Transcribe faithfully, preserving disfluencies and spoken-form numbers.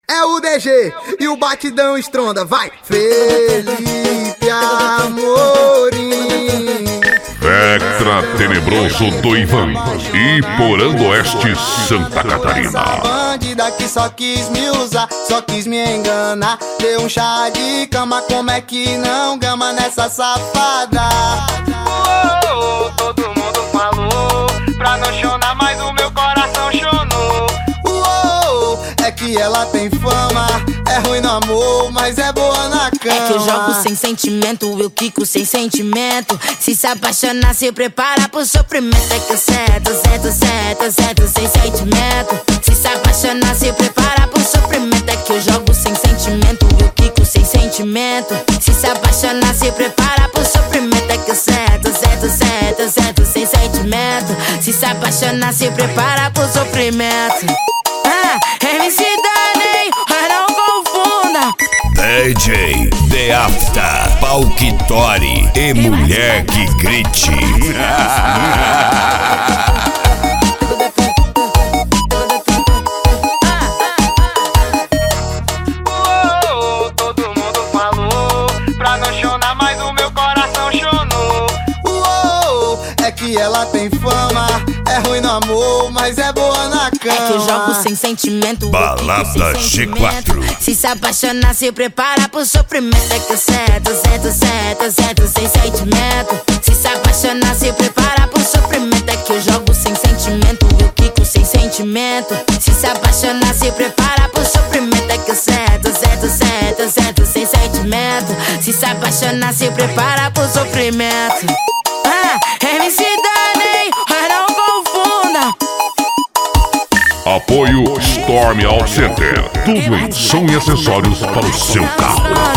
É o D G e o batidão estronda, vai! Felipe Amorim, Vectra Tenebroso do Ivan e Porã do Oeste, Santa Catarina. Bandida que só quis me usar, só quis me enganar. Deu um chá de cama, como é que não gama nessa safada? Oh, todo mundo falou pra não chorar, mas o meu coração chonou. Uou, é que ela tem fama, é ruim no amor, mas é boa na cama. É que eu jogo sem sentimento, eu quico sem sentimento. Se se apaixonar, se prepara pro sofrimento. É que eu certo, certo, certo, certo, sem sentimento. Se se apaixonar, se prepara pro sofrimento. É que eu jogo sem sentimento, eu quico sem sentimento. Se se apaixonar, se prepara pro sofrimento. É que eu certo, certo, certo, certo, sem sentimento. Se se apaixonar, se prepara pro sofrimento. Ah, M C Dani, mas não confunda. D J The Afta, Palquitori e Mulher que Grite. Oh, todo mundo falou pra não chorar, mas o meu coração chonou. Uou, é que ela tem fama, é ruim no amor, mas é boa na cama. É que eu jogo sem sentimento, Balada G quatro. Se se apaixonar, se prepara pro sofrimento. É que eu certo, certo, certo, certo, sem sentimento. Se se apaixonar, se prepara pro sofrimento. É que eu jogo sem sentimento, eu quico sem sentimento. Se se apaixonar, se prepara pro sofrimento. É que eu certo, certo, certo, certo, sem sentimento. Se se apaixonar, se prepara pro sofrimento. Ah, M C Dani, mas não confunda. Apoio Storm All Center. Tudo em som e acessórios para o seu carro.